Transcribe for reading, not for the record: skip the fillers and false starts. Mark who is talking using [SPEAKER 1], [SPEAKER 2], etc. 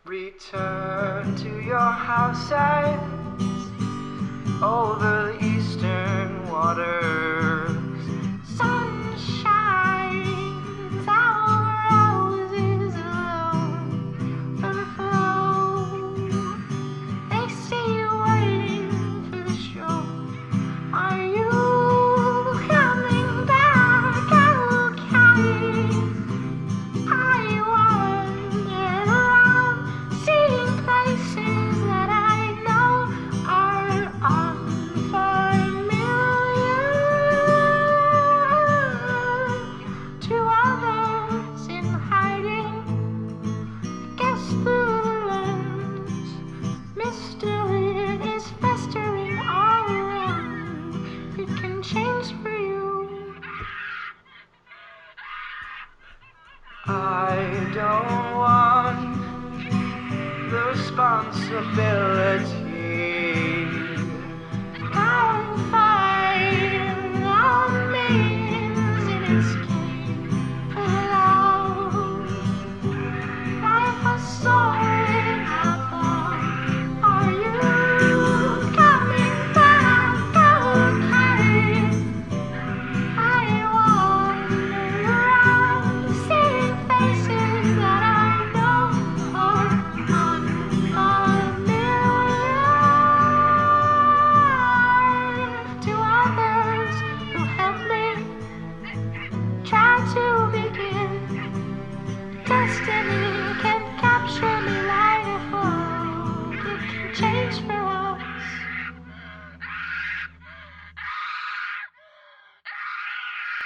[SPEAKER 1] Return to your house and over the eastern waters. Sun shines, our roses alone for the flow. They see you waiting for the show. Are you coming back? I will carry. I wander around, seeing places that I know are unfamiliar to others in hiding. Guess through the lens, mystery is festering all around. It can change for you. I don't want the responsibility